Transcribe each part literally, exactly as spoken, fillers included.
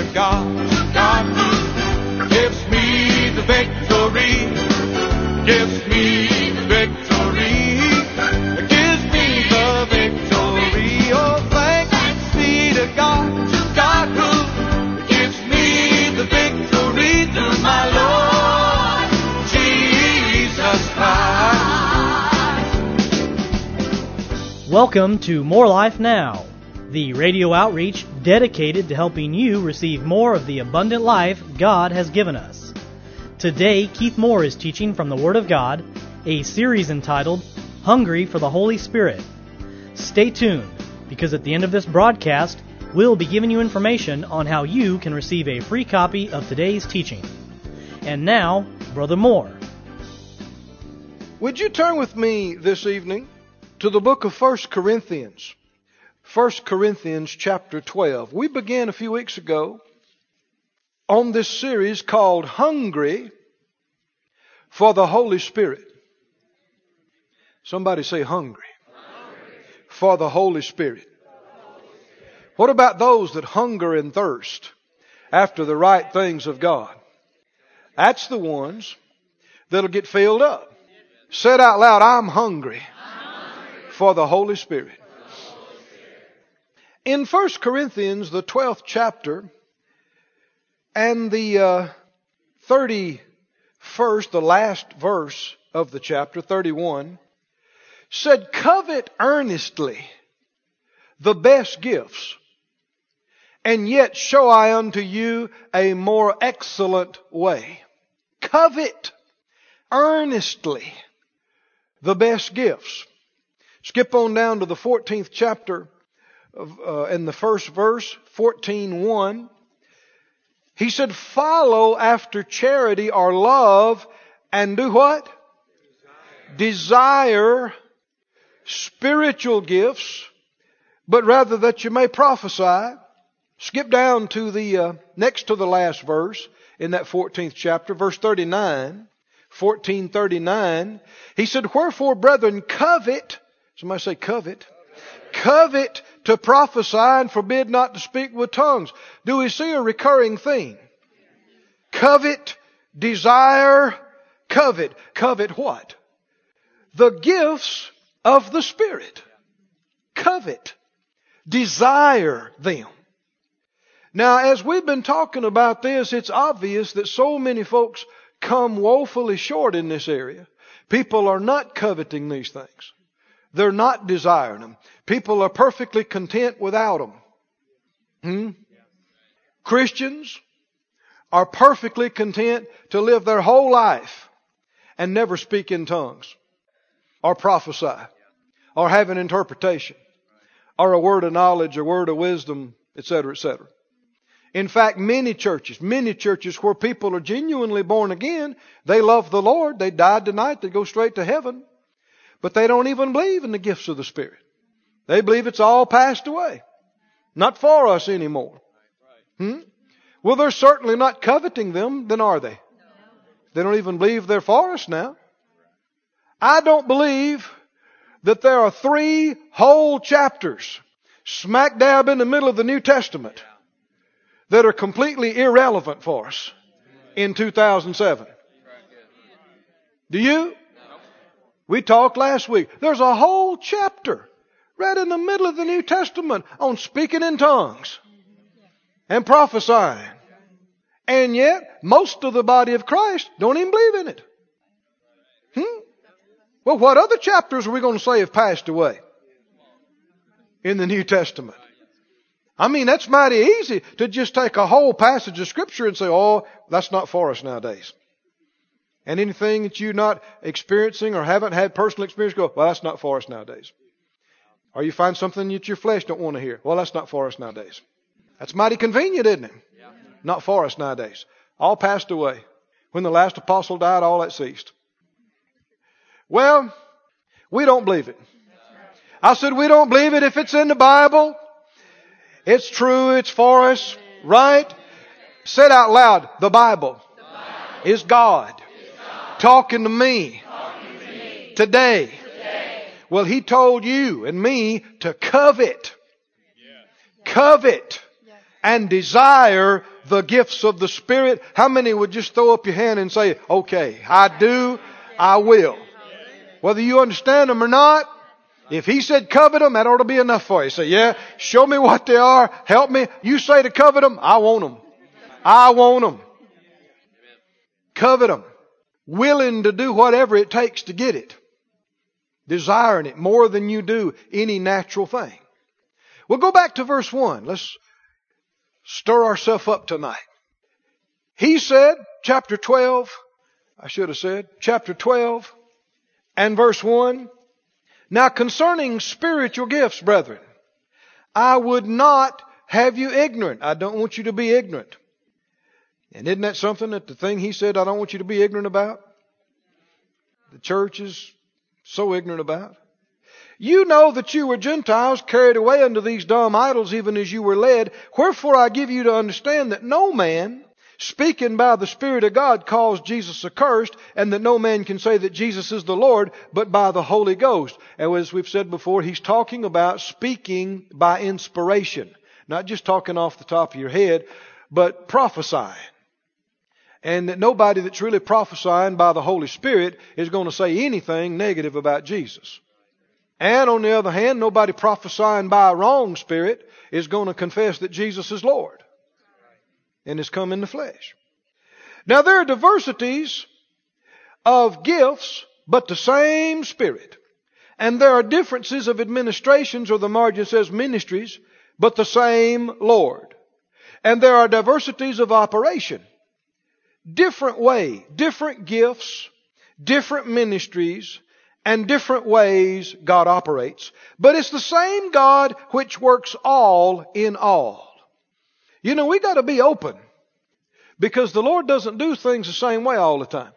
to God, to God who gives me the victory, gives me the victory, gives me the victory. Oh, thanks be to God, to God who gives me the victory through my Lord Jesus Christ. Welcome to More Life Now, the radio outreach dedicated to helping you receive more of the abundant life God has given us. Today, Keith Moore is teaching from the Word of God, a series entitled Hungry for the Holy Spirit. Stay tuned, because at the end of this broadcast, we'll be giving you information on how you can receive a free copy of today's teaching. And now, Brother Moore. Would you turn with me this evening to the book of First Corinthians? First Corinthians chapter twelve. We began a few weeks ago on this series called Hungry for the Holy Spirit. Somebody say hungry, hungry. For the Holy Spirit. What about those that hunger and thirst after the right things of God? That's the ones that'll get filled up. Said out loud, I'm hungry, I'm hungry for the Holy Spirit. In First Corinthians, the twelfth chapter, and the uh, thirty-first, the last verse of the chapter, thirty-one, said, covet earnestly the best gifts, and yet show I unto you a more excellent way. Covet earnestly the best gifts. Skip on down to the fourteenth chapter. Of, uh, in the first verse, fourteen one, he said, follow after charity or love and do what? Desire. Desire spiritual gifts, but rather that you may prophesy. Skip down to the uh, next to the last verse in that fourteenth chapter, verse thirty-nine, fourteen thirty-nine. He said, wherefore, brethren, covet. Somebody say covet. Covet to prophesy and forbid not to speak with tongues. Do we see a recurring theme? Covet, desire, covet. Covet what? The gifts of the Spirit. Covet. Desire them. Now, as we've been talking about this, it's obvious that so many folks come woefully short in this area. People are not coveting these things. They're not desiring them. People are perfectly content without them. Hmm? Christians are perfectly content to live their whole life and never speak in tongues or prophesy or have an interpretation or a word of knowledge, a word of wisdom, et cetera, et cetera. In fact, many churches, many churches where people are genuinely born again, they love the Lord, they died tonight, they go straight to heaven. But they don't even believe in the gifts of the Spirit. They believe it's all passed away. Not for us anymore. Hmm? Well, they're certainly not coveting them, then are they? They don't even believe they're for us now. I don't believe that there are three whole chapters smack dab in the middle of the New Testament that are completely irrelevant for us in two thousand seven. Do you? We talked last week. There's a whole chapter right in the middle of the New Testament on speaking in tongues and prophesying. And yet, most of the body of Christ don't even believe in it. Hmm? Well, what other chapters are we going to say have passed away in the New Testament? I mean, that's mighty easy to just take a whole passage of Scripture and say, oh, that's not for us nowadays. And anything that you're not experiencing or haven't had personal experience, go, well, that's not for us nowadays. Or you find something that your flesh don't want to hear. Well, that's not for us nowadays. That's mighty convenient, isn't it? Yeah. Not for us nowadays. All passed away. When the last apostle died, all that ceased. Well, we don't believe it. I said we don't believe it if it's in the Bible. It's true, it's for us, right? Said out loud, the Bible, the Bible is God. Talking to me, Talking to me today. today. Well, He told you and me to covet, yeah. covet, yeah. and desire the gifts of the Spirit. How many would just throw up your hand and say, okay, I do, I will. Whether you understand them or not, if He said covet them, that ought to be enough for you. Say, yeah, show me what they are, help me. You say to covet them, I want them. I want them. Covet them. Willing to do whatever it takes to get it. Desiring it more than you do any natural thing. We'll go back to verse one. Let's stir ourselves up tonight. He said, chapter twelve, I should have said, chapter twelve and verse one, now concerning spiritual gifts, brethren, I would not have you ignorant. I don't want you to be ignorant. And isn't that something that the thing he said I don't want you to be ignorant about? The church is so ignorant about. You know that you were Gentiles carried away unto these dumb idols even as you were led. Wherefore I give you to understand that no man speaking by the Spirit of God calls Jesus accursed, and that no man can say that Jesus is the Lord but by the Holy Ghost. And as we've said before, he's talking about speaking by inspiration. Not just talking off the top of your head, but prophesying. And that nobody that's really prophesying by the Holy Spirit is going to say anything negative about Jesus. And on the other hand, nobody prophesying by a wrong spirit is going to confess that Jesus is Lord and has come in the flesh. Now there are diversities of gifts, but the same Spirit. And there are differences of administrations, or the margin says ministries, but the same Lord. And there are diversities of operation. Different way, different gifts, different ministries, and different ways God operates. But it's the same God which works all in all. You know, we got to be open, because the Lord doesn't do things the same way all the time.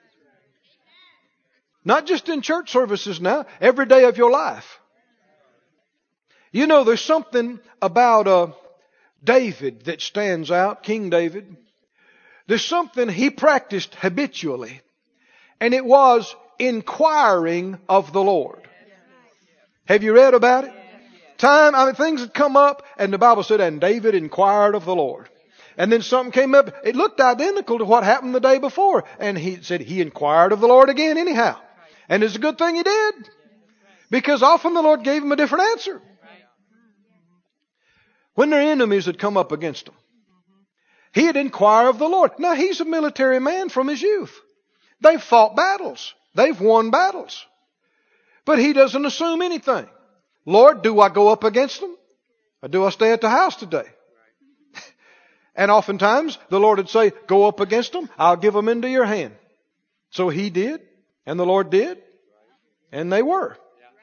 Not just in church services now, every day of your life. You know, there's something about uh, David that stands out, King David. There's something he practiced habitually, and it was inquiring of the Lord. Have you read about it? Time, I mean, things had come up, and the Bible said, and David inquired of the Lord. And then something came up. It looked identical to what happened the day before. And he said he inquired of the Lord again anyhow. And it's a good thing he did, because often the Lord gave him a different answer. When their enemies had come up against him, he'd inquire of the Lord. Now, he's a military man from his youth. They've fought battles. They've won battles. But he doesn't assume anything. Lord, do I go up against them? Or do I stay at the house today? And oftentimes the Lord would say, go up against them. I'll give them into your hand. So he did. And the Lord did. And they were.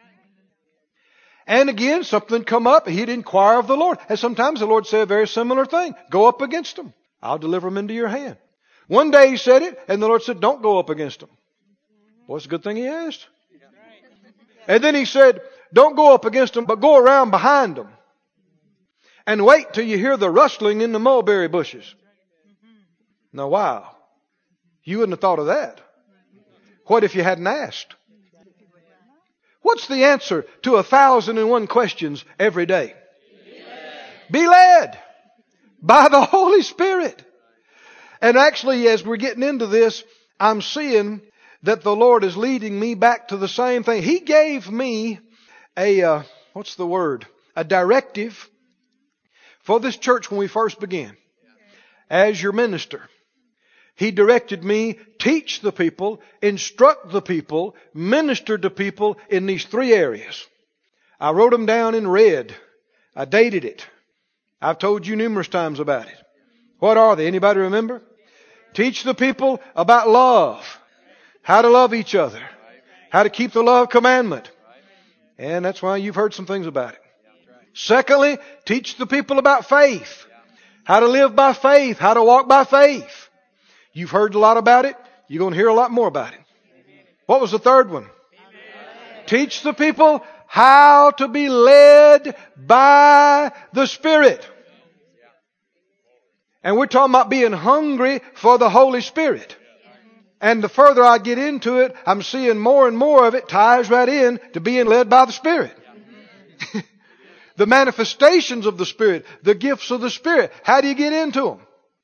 And again, something come up. He'd inquire of the Lord. And sometimes the Lord said a very similar thing. Go up against them. I'll deliver them into your hand. One day he said it, and the Lord said, don't go up against them. Well, it's a good thing he asked. And then he said, don't go up against them, but go around behind them. And wait till you hear the rustling in the mulberry bushes. Now, wow. You wouldn't have thought of that. What if you hadn't asked? What's the answer to a thousand and one questions every day? Be led. Be led by the Holy Spirit. And actually, as we're getting into this, I'm seeing that the Lord is leading me back to the same thing. He gave me a, uh, what's the word? A directive for this church when we first began. As your minister. He directed me, teach the people, instruct the people, minister to people in these three areas. I wrote them down in red. I dated it. I've told you numerous times about it. What are they? Anybody remember? Teach the people about love. How to love each other. How to keep the love commandment. And that's why you've heard some things about it. Secondly, teach the people about faith. How to live by faith. How to walk by faith. You've heard a lot about it. You're going to hear a lot more about it. What was the third one? Amen. Teach the people how to be led by the Spirit. And we're talking about being hungry for the Holy Spirit. And the further I get into it, I'm seeing more and more of it ties right in to being led by the Spirit. The manifestations of the Spirit, the gifts of the Spirit. How do you get into them?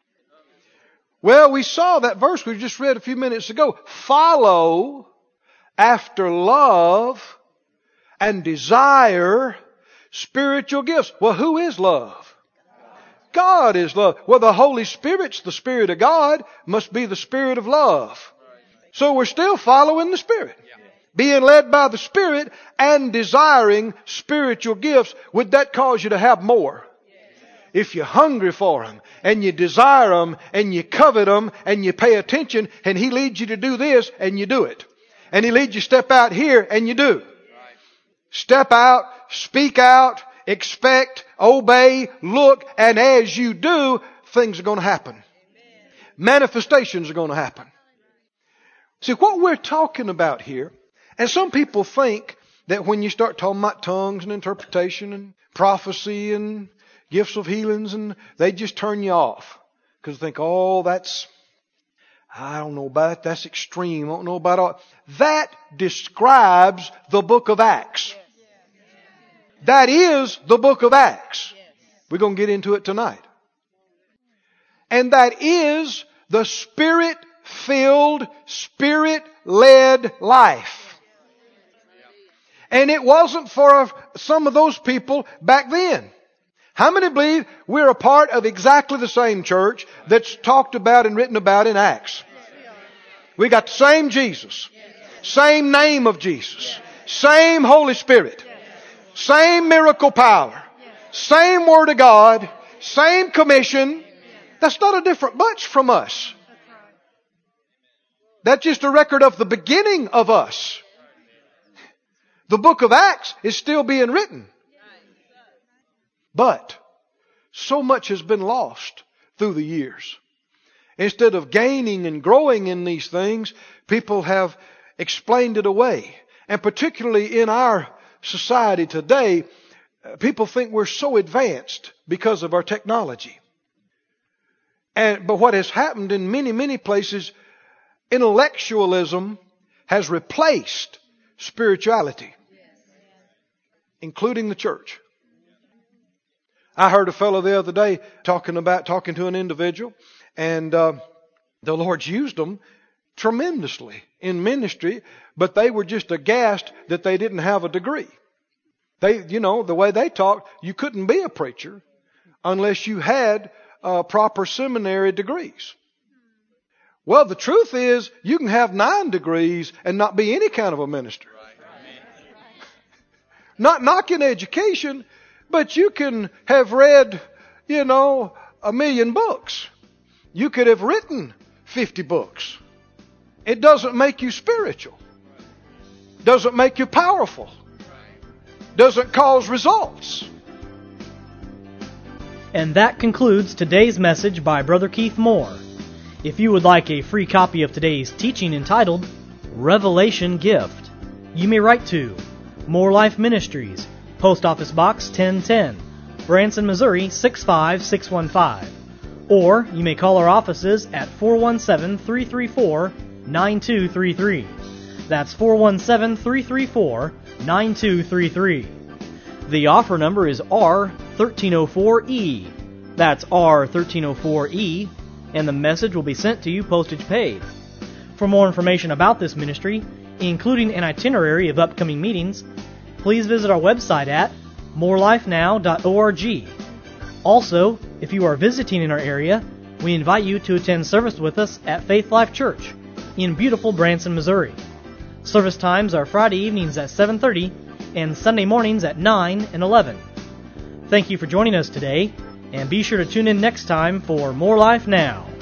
Well, we saw that verse we just read a few minutes ago. Follow after love and desire spiritual gifts. Well, who is love? God is love. Well, the Holy Spirit's the Spirit of God, must be the Spirit of love. So we're still following the Spirit. Being led by the Spirit and desiring spiritual gifts. Would that cause you to have more? If you're hungry for them and you desire them and you covet them and you pay attention and He leads you to do this and you do it. And He leads you to step out here and you do. Step out, speak out, expect, obey, look, and as you do, things are going to happen. Manifestations are going to happen. See, what we're talking about here, and some people think that when you start talking about tongues and interpretation and prophecy and gifts of healings, and they just turn you off. Because they think, oh, that's, I don't know about it, that's extreme, I don't know about all. That describes the book of Acts. That is the book of Acts. We're going to get into it tonight. And that is the Spirit-filled, Spirit-led life. And it wasn't for some of those people back then. How many believe we're a part of exactly the same church that's talked about and written about in Acts? We got the same Jesus, same name of Jesus, same Holy Spirit, same miracle power, same Word of God, same commission. That's not a different bunch from us. That's just a record of the beginning of us. The book of Acts is still being written. But so much has been lost through the years. Instead of gaining and growing in these things, people have explained it away. And particularly in our society today, people think we're so advanced because of our technology. And but what has happened in many, many places, intellectualism has replaced spirituality, including the church. I heard a fellow the other day talking about talking to an individual, and uh, the Lord's used them tremendously in ministry, but they were just aghast that they didn't have a degree. They, you know, the way they talked, you couldn't be a preacher unless you had uh, proper seminary degrees. Well, the truth is, you can have nine degrees and not be any kind of a minister. Not knocking education, but you can have read, you know, a million books. You could have written fifty books. It doesn't make you spiritual. Doesn't make you powerful. Doesn't cause results. And that concludes today's message by Brother Keith Moore. If you would like a free copy of today's teaching entitled Revelation Gift, you may write to More Life Ministries, Post Office Box ten ten, Branson, Missouri six five six one five. Or you may call our offices at four one seven, three three four, nine two three three. That's four one seven, three three four, nine two three three. The offer number is R thirteen oh four E. That's R thirteen oh four E, and the message will be sent to you postage paid. For more information about this ministry, including an itinerary of upcoming meetings, please visit our website at more life now dot org. Also, if you are visiting in our area, we invite you to attend service with us at Faith Life Church in beautiful Branson, Missouri. Service times are Friday evenings at seven thirty and Sunday mornings at nine and eleven. Thank you for joining us today, and be sure to tune in next time for More Life Now.